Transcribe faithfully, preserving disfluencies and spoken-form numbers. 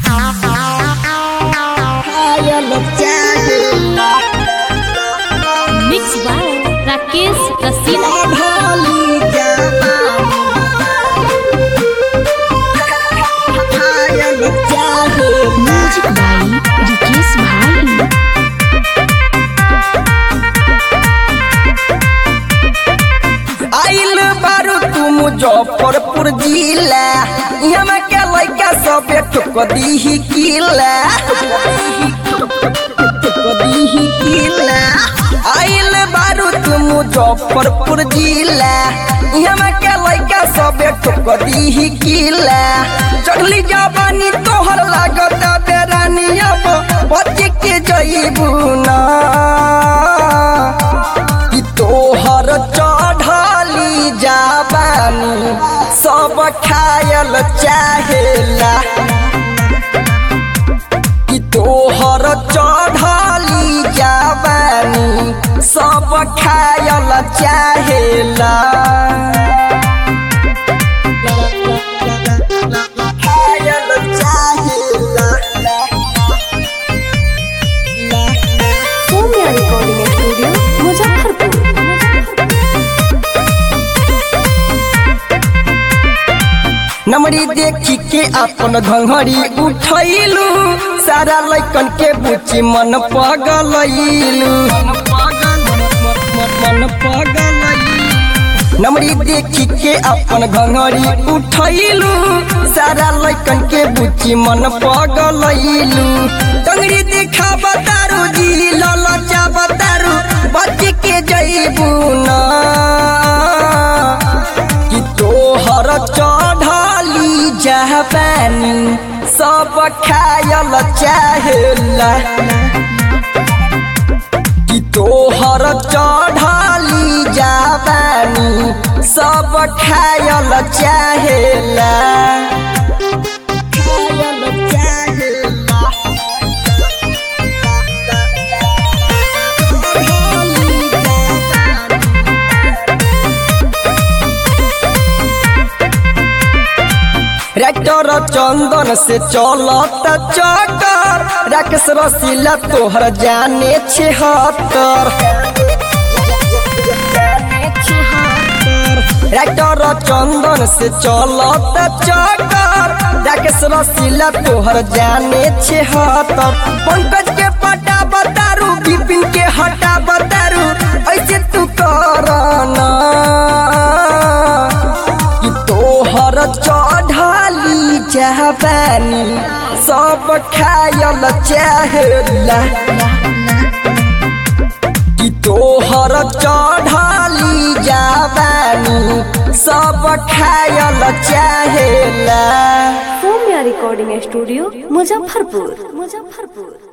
Mix by Rakesh Rasila. Music by Rikesh भाई। आइल बारू तू मुजफ्फरपुर जिला, यहाँ के लड़का सब ठोक दी किला। आइल बारू तू मुजफ्फरपुर जिला, यहाँ के लड़का सब ठोक दी किला। चढ़ली जवानी तोहर लागत बेरानी, अब बच के जइबू ना तोहर चढ़ली जवानी सब खायल चाहेला। कि तोहर चढ़ली जवानी सब खायल चाहेला। खायल चाहेला। Somya recording studio Muzaffarpur. नमरी देखी के अपन घंघरी उठैलू, सारा लैकन के बुची मन पगलैलू। मन पगलैलू नमरी देखी के अपन घंघरी उठैलू, सारा लैकन के बुची मन पगलैलू। टंगरी देखा बतारू जी ललचा बतारू, बच के जइबू ना कि तोहर चढ़ली जवानी सब खायल चाहेला। कि तोहर चढ़ली जवानी सब खायल चाहेला। खायल चाहेला। ट्रैक्टर चंदन से चलत चक्कर, राकेश रसीला तोहर जाने छिहत्तर। ट्रैक्टर चंदन से चलत चक्कर, राकेश रसीला तोहर जाने छिहत्तर। पंकज के पटा बतारू, विपिन के हटा बतारू, ऐसे तू करना कि तोहर चढ़ली जवानी सब खायल चाहेला। कि तोहर चढ़ली जवानी सब खायल चाहेला। Somya recording studio Muzaffarpur. मुजफ्फरपुर।